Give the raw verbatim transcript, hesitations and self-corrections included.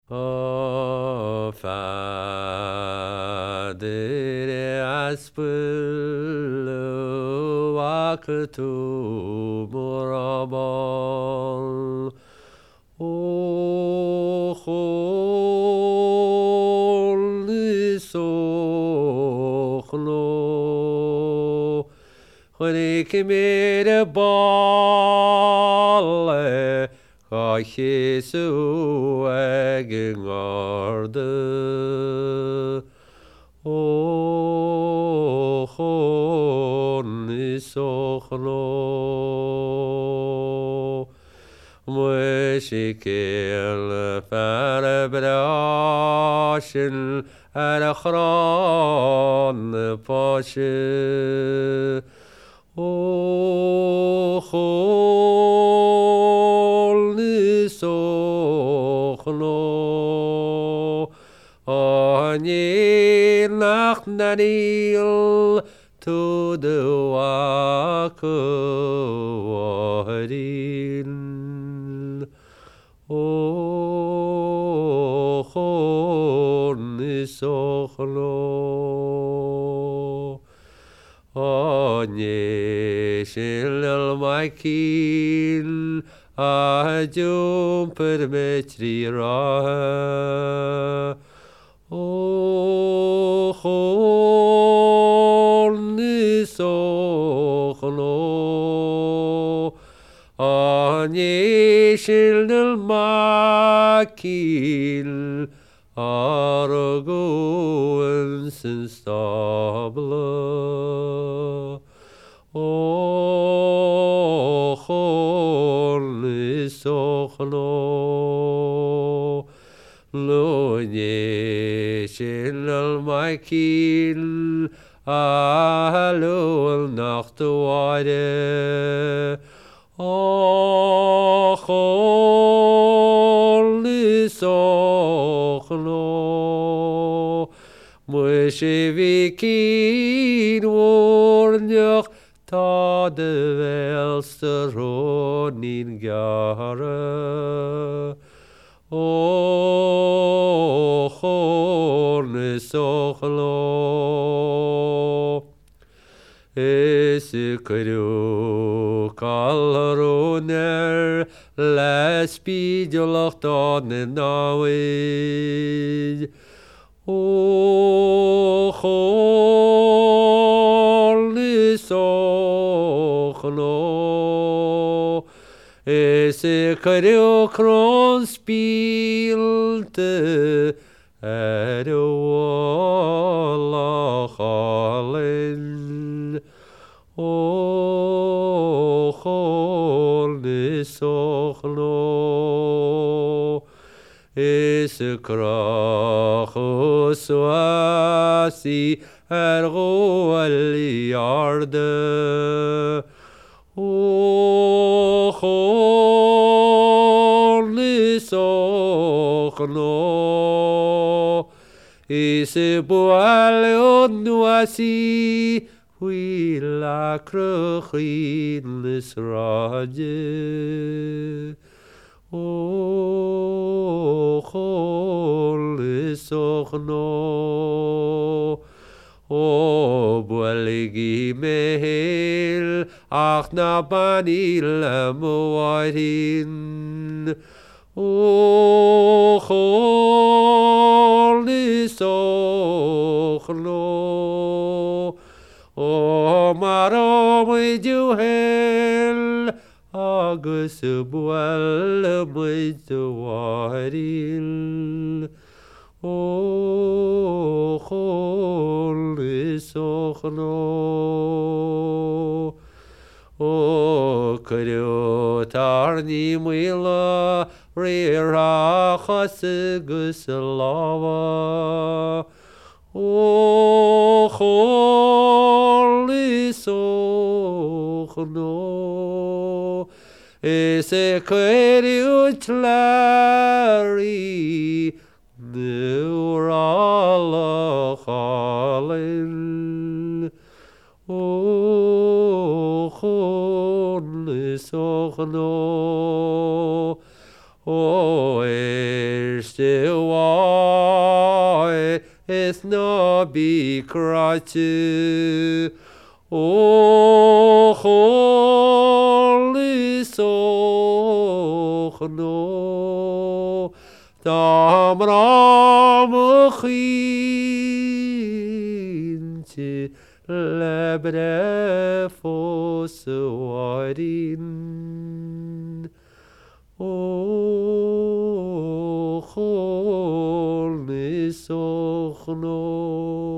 O Fader, aspulu aktu murabal. O holy sochno, Chonik mir balle, Cha Jesu egen garde. O holy sochno, Mwishikel farabrashin al-akhran pashe. O holy sochno, Ani nach nanil to the wakawarin. O holy sochno, Ani shil makin ajum permetri ra. O holy sochno, Ani shil makin argo instabla. O holy sochno, Lo yeshel makin alo nachtware. O holy sochno, Moshevikin warnjach ta de velsteronin gara. O holy sochno, Esikru kalroner lespidjolach tanen nawid. O holy sochno, Esikru kron spielte erwalachalen. O holy sochno, Esekrachus wasi ergo aliarde. O holy sochno, Esebual wasi Huila krochin lisraje. O holy sochno, O bualigi mehel ach na banil moarin. O holy sochno, O marom juhel agus bual muituaril. O holy sochno, O kryotarni mila rirachas guslava. O holy sochno, Esekeriut lari neuralachalen. O holy sochno, O erst Sewai es no be kratu. O holy sochno tamram chinti lebre foswarin. O holy sochno